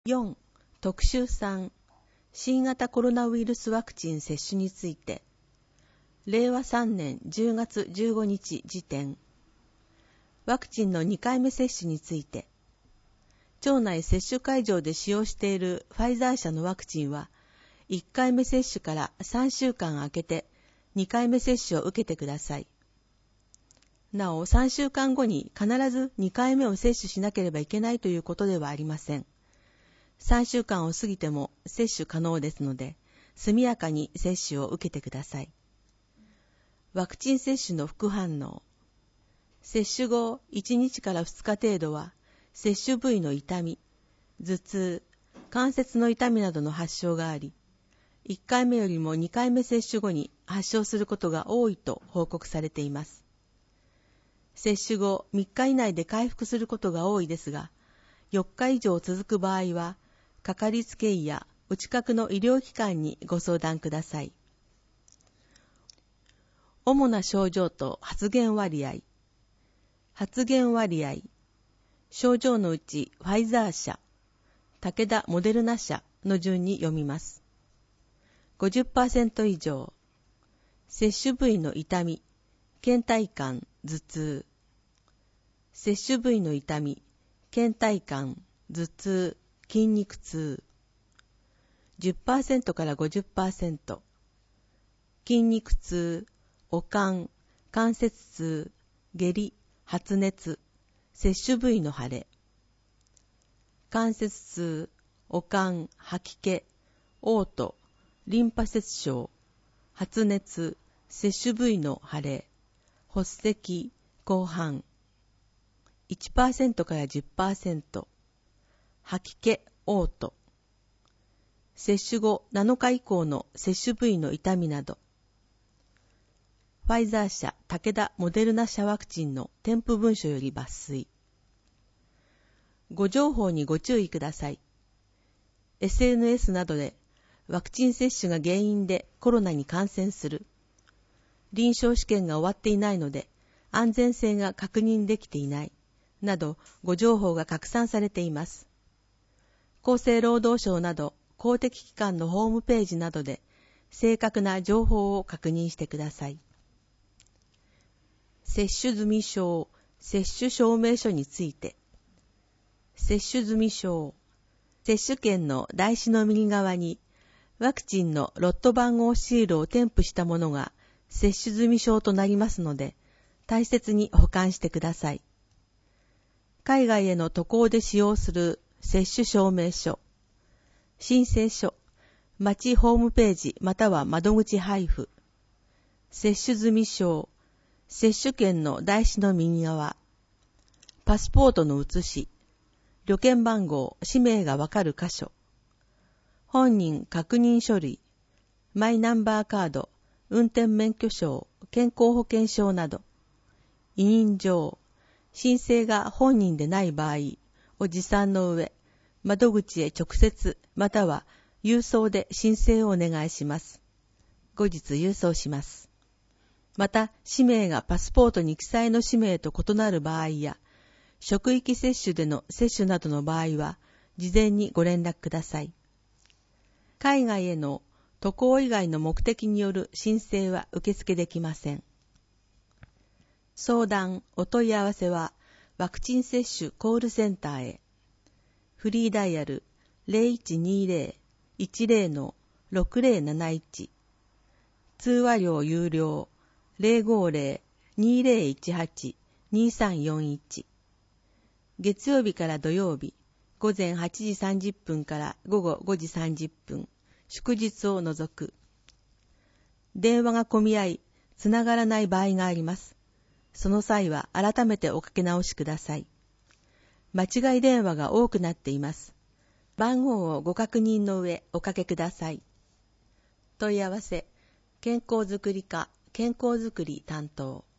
4. 特集3、新型コロナウイルスワクチン接種について、令和3年10月15日時点、ワクチンの2回目接種について、町内接種会場で使用しているファイザー社のワクチンは、1回目接種から3週間空けて2回目接種を受けてください。なお、3週間後に必ず2回目を接種しなければいけないということではありません。3週間を過ぎても接種可能ですので、速やかに接種を受けてください。ワクチン接種の副反応。接種後1日から2日程度は、接種部位の痛み、頭痛、関節の痛みなどの発症があり、1回目よりも2回目接種後に発症することが多いと報告されています。接種後3日以内で回復することが多いですが、4日以上続く場合は、かかりつけ医やお近くの医療機関にご相談ください。主な症状と発現割合。発現割合。症状のうちファイザー社、武田モデルナ社の順に読みます。50% 以上。接種部位の痛み、倦怠感、頭痛。接種部位の痛み、倦怠感、頭痛、筋肉痛。10% から 50%。筋肉痛、悪寒、関節痛、下痢、発熱、接種部位の腫れ。関節痛、悪寒、吐き気、嘔吐、リンパ節症、発熱、接種部位の腫れ、発赤、紅斑。1% から 10%。吐き気、嘔吐。接種後7日以降の接種部位の痛みなど。ファイザー社、武田モデルナ社ワクチンの添付文書より抜粋。ご情報にご注意ください。SNS などでワクチン接種が原因でコロナに感染する。臨床試験が終わっていないので安全性が確認できていない。などご情報が拡散されています。厚生労働省など公的機関のホームページなどで正確な情報を確認してください。接種済証、接種証明書について。接種済証。接種券の台紙の右側にワクチンのロット番号シールを添付したものが接種済証となりますので、大切に保管してください。海外への渡航で使用する接種証明書、申請書、町ホームページまたは窓口配布、接種済証、接種券の台紙の右側、パスポートの写し、旅券番号、氏名がわかる箇所、本人確認書類、マイナンバーカード、運転免許証、健康保険証など、委任状、申請が本人でない場合を持参の上、窓口へ直接または郵送で申請をお願いします。後日郵送します。また、氏名がパスポートに記載の氏名と異なる場合や、職域接種での接種などの場合は、事前にご連絡ください。海外への渡航以外の目的による申請は受付できません。相談、お問い合わせは、ワクチン接種コールセンターへ。フリーダイヤル 0120-10-6071。通話料有料 050-2018-2341。月曜日から土曜日、午前8時30分から午後5時30分、祝日を除く。電話が混み合い、つながらない場合があります。その際は改めておかけ直しください。間違い電話が多くなっています。番号をご確認の上おかけください。問い合わせ、健康づくり課健康づくり担当。